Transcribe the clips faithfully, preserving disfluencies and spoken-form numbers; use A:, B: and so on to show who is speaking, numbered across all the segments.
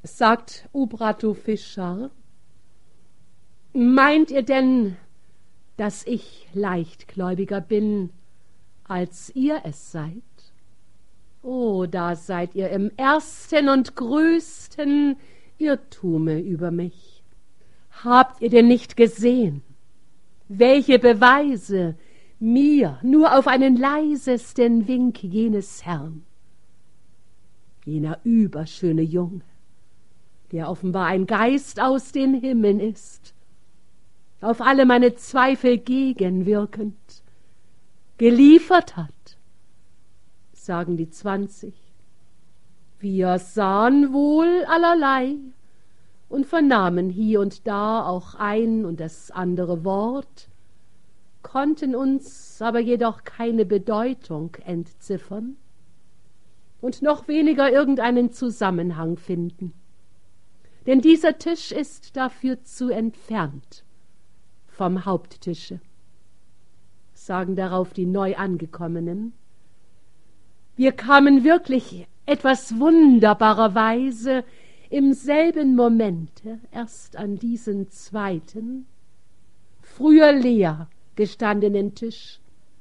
A: sagt Ubratofischar, meint ihr denn, dass ich leichtgläubiger bin, als ihr es seid? Oh, da seid ihr im ersten und größten Irrtume über mich. Habt ihr denn nicht gesehen, welche Beweise mir nur auf einen leisesten Wink jenes Herrn, jener überschöne Junge, der offenbar ein Geist aus den Himmeln ist, auf alle meine Zweifel gegenwirkend, geliefert hat, sagen die Zwanzig. Wir sahen wohl allerlei und vernahmen hier und da auch ein und das andere Wort, konnten uns aber jedoch keine Bedeutung entziffern und noch weniger irgendeinen Zusammenhang finden. Denn dieser Tisch ist dafür zu entfernt vom Haupttische, sagen darauf die Neuangekommenen. Wir kamen wirklich etwas wunderbarerweise im selben Momente erst an diesen zweiten, früher leer gestandenen Tisch,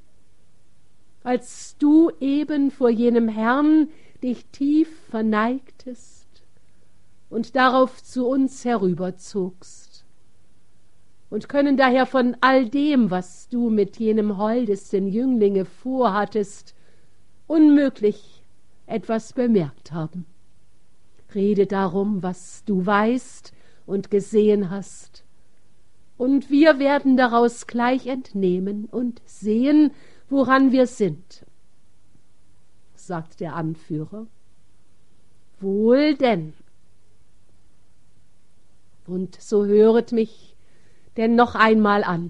A: als du eben vor jenem Herrn dich tief verneigtest und darauf zu uns herüberzogst, und können daher von all dem, was du mit jenem holdesten Jünglinge vorhattest, unmöglich etwas bemerkt haben. Rede darum, was du weißt und gesehen hast, und wir werden daraus gleich entnehmen und sehen, woran wir sind, sagt der Anführer. Wohl denn. Und so höret mich denn noch einmal an.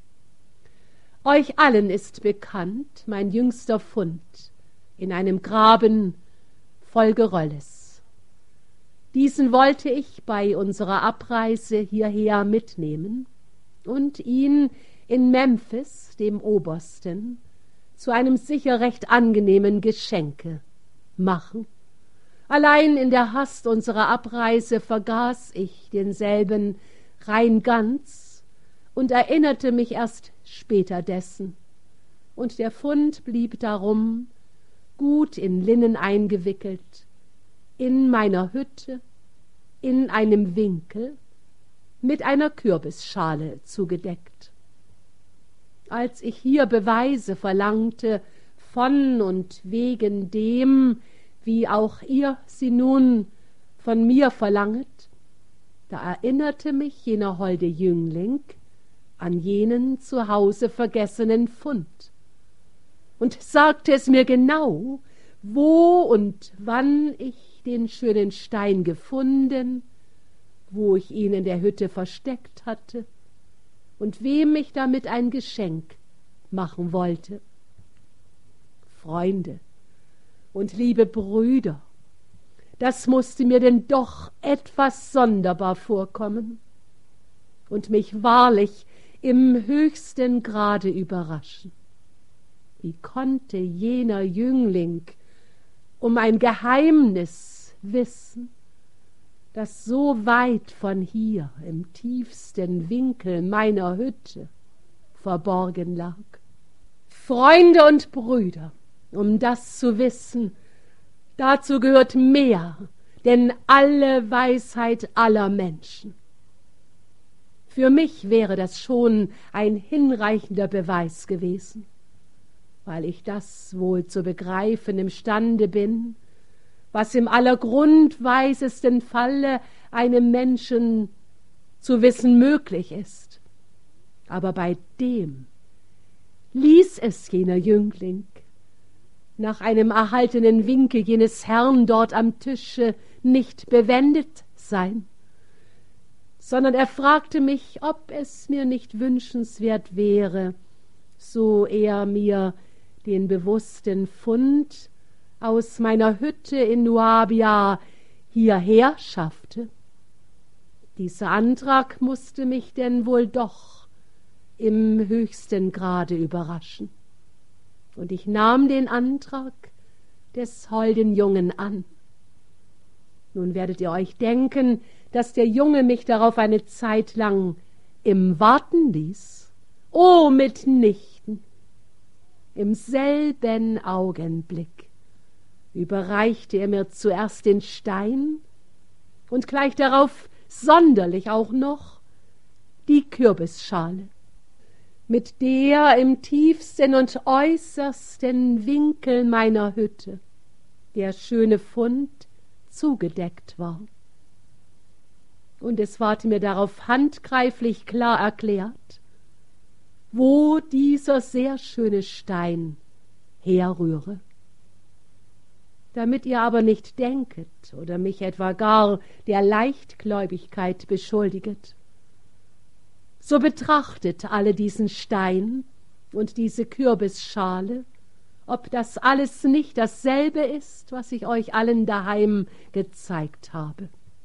A: Euch allen ist bekannt mein jüngster Fund in einem Graben voll Gerölles. Diesen wollte ich bei unserer Abreise hierher mitnehmen und ihn in Memphis, dem Obersten, zu einem sicher recht angenehmen Geschenke machen. Allein in der Hast unserer Abreise vergaß ich denselben rein ganz und erinnerte mich erst später dessen, und der Fund blieb darum gut in Linnen eingewickelt, in meiner Hütte, in einem Winkel, mit einer Kürbisschale zugedeckt. Als ich hier Beweise verlangte von und wegen dem, wie auch ihr sie nun von mir verlanget, da erinnerte mich jener holde Jüngling an jenen zu Hause vergessenen Fund und sagte es mir genau, wo und wann ich den schönen Stein gefunden, wo ich ihn in der Hütte versteckt hatte und wem ich damit ein Geschenk machen wollte. Freunde und liebe Brüder, das mußte mir denn doch etwas sonderbar vorkommen und mich wahrlich im höchsten Grade überraschen. Wie konnte jener Jüngling um ein Geheimnis wissen, das so weit von hier im tiefsten Winkel meiner Hütte verborgen lag? Freunde und Brüder, um das zu wissen, dazu gehört mehr denn alle Weisheit aller Menschen. Für mich wäre das schon ein hinreichender Beweis gewesen, weil ich das wohl zu begreifen imstande bin, was im allergrundweisesten Falle einem Menschen zu wissen möglich ist. Aber bei dem ließ es jener Jüngling nach einem erhaltenen Winke jenes Herrn dort am Tische nicht bewendet sein, sondern er fragte mich, ob es mir nicht wünschenswert wäre, so er mir den bewussten Fund aus meiner Hütte in Nuabia hierher schaffte. Dieser Antrag mußte mich denn wohl doch im höchsten Grade überraschen. Und ich nahm den Antrag des holden Jungen an. Nun werdet ihr euch denken, dass der Junge mich darauf eine Zeit lang im Warten ließ. Oh, mitnichten! Im selben Augenblick überreichte er mir zuerst den Stein und gleich darauf sonderlich auch noch die Kürbisschale, mit der im tiefsten und äußersten Winkel meiner Hütte der schöne Fund zugedeckt war. Und es ward mir darauf handgreiflich klar erklärt, wo dieser sehr schöne Stein herrühre. Damit ihr aber nicht denket oder mich etwa gar der Leichtgläubigkeit beschuldiget, so betrachtet alle diesen Stein und diese Kürbisschale, ob das alles nicht dasselbe ist, was ich euch allen daheim gezeigt habe.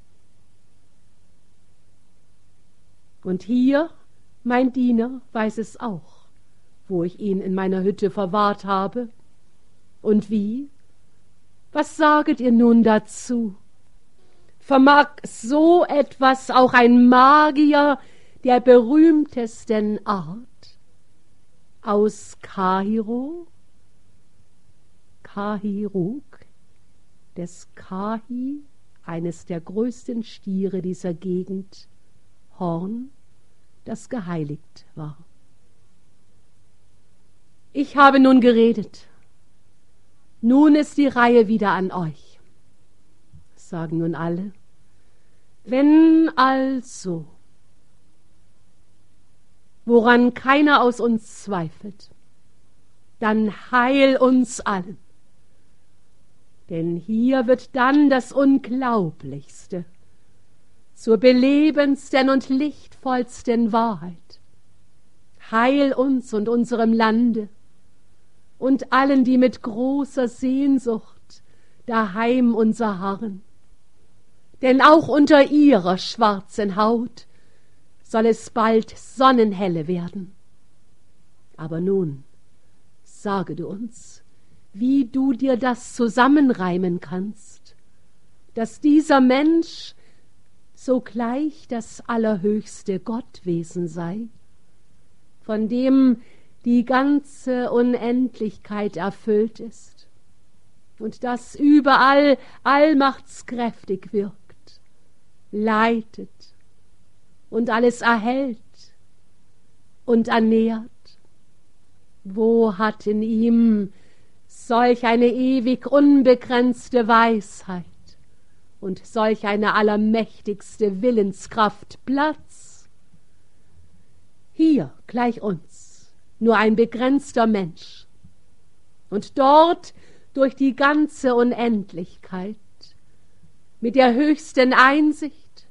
A: Und hier, mein Diener weiß es auch, wo ich ihn in meiner Hütte verwahrt habe. Und wie? Was saget ihr nun dazu? Vermag so etwas auch ein Magier der berühmtesten Art aus Kahiro, Kahiruk, des Kahi, eines der größten Stiere dieser Gegend, Horn, das geheiligt war. Ich habe nun geredet. Nun ist die Reihe wieder an euch, sagen nun alle. Wenn also, woran keiner aus uns zweifelt, dann heil uns allen. Denn hier wird dann das Unglaublichste zur belebendsten und lichtvollsten Wahrheit. Heil uns und unserem Lande und allen, die mit großer Sehnsucht daheim unser harren. Denn auch unter ihrer schwarzen Haut soll es bald sonnenhelle werden. Aber nun, sage du uns, wie du dir das zusammenreimen kannst, dass dieser Mensch sogleich das allerhöchste Gottwesen sei, von dem die ganze Unendlichkeit erfüllt ist und das überall allmachtskräftig wirkt, leitet und alles erhält und ernährt. Wo hat in ihm solch eine ewig unbegrenzte Weisheit und solch eine allermächtigste Willenskraft Platz? Hier gleich uns, nur ein begrenzter Mensch, und dort durch die ganze Unendlichkeit mit der höchsten Einsicht,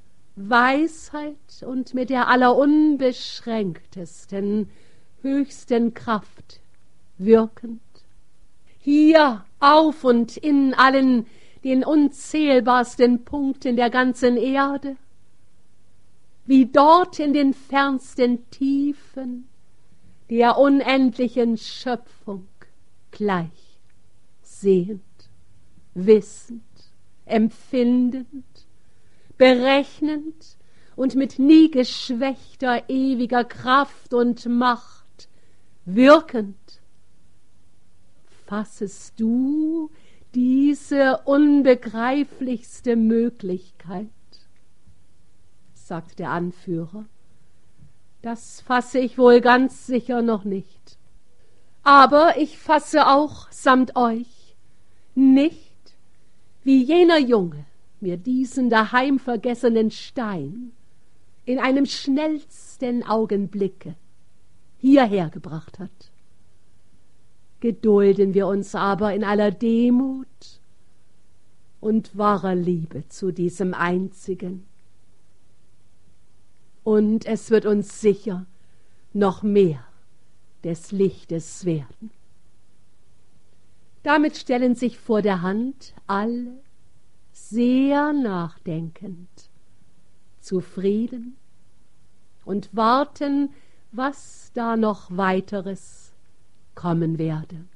A: Weisheit und mit der allerunbeschränktesten, höchsten Kraft wirkend. Hier auf und in allen den unzählbarsten Punkten der ganzen Erde, wie dort in den fernsten Tiefen der unendlichen Schöpfung gleich, sehend, wissend, empfindend, berechnend und mit nie geschwächter ewiger Kraft und Macht wirkend. Fassest du diese unbegreiflichste Möglichkeit? Sagt der Anführer. Das fasse ich wohl ganz sicher noch nicht. Aber ich fasse auch samt euch nicht, wie jener Junge mir diesen daheim vergessenen Stein in einem schnellsten Augenblicke hierher gebracht hat. Gedulden wir uns aber in aller Demut und wahrer Liebe zu diesem Einzigen. Und es wird uns sicher noch mehr des Lichtes werden. Damit stellen sich vor der Hand alle sehr nachdenkend, zufrieden und warten, was da noch weiteres kommen werde.